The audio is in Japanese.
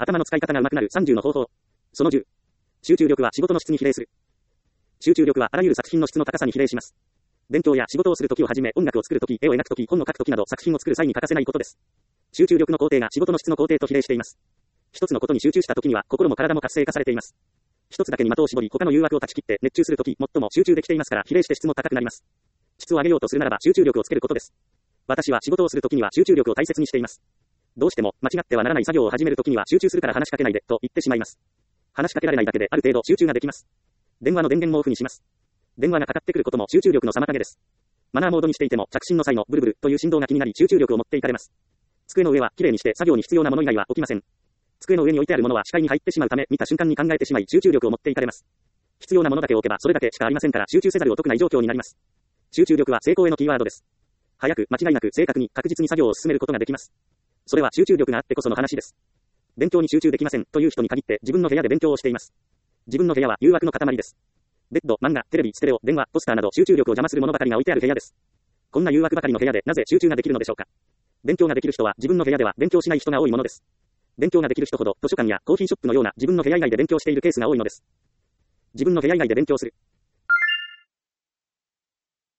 頭の使い方が上手くなる30の方法。その10。集中力は仕事の質に比例する。集中力はあらゆる作品の質の高さに比例します。勉強や仕事をするときをはじめ、音楽を作るとき、絵を描くとき、本を書くときなど作品を作る際に欠かせないことです。集中力の工程が仕事の質の工程と比例しています。一つのことに集中したときには心も体も活性化されています。一つだけに的を絞り他の誘惑を断ち切って熱中するとき、最も集中できていますから比例して質も高くなります。質を上げようとするならば集中力をつけることです。私は仕事をするときには集中力を大切にしています。どうしても間違ってはならない作業を始めるときには集中するから話しかけないでと言ってしまいます。話しかけられないだけである程度集中ができます。電話の電源もオフにします。電話がかかってくることも集中力の妨げです。マナーモードにしていても着信の際のブルブルという振動が気になり集中力を持っていかれます。机の上はきれいにして作業に必要なもの以外は置きません。机の上に置いてあるものは視界に入ってしまうため見た瞬間に考えてしまい集中力を持っていかれます。必要なものだけ置けばそれだけしかありませんから集中せざるを得ない状況になります。集中力は成功へのキーワードです。早く間違いなく正確に確実に作業を進めることができます。それは集中力があってこその話です。勉強に集中できませんという人に限って自分の部屋で勉強をしています。自分の部屋は誘惑の塊です。ベッド、漫画、テレビ、ステレオ、電話、ポスターなど集中力を邪魔するものばかりが置いてある部屋です。こんな誘惑ばかりの部屋でなぜ集中ができるのでしょうか。勉強ができる人は自分の部屋では勉強しない人が多いものです。勉強ができる人ほど図書館やコーヒーショップのような自分の部屋以外で勉強しているケースが多いのです。自分の部屋以外で勉強する。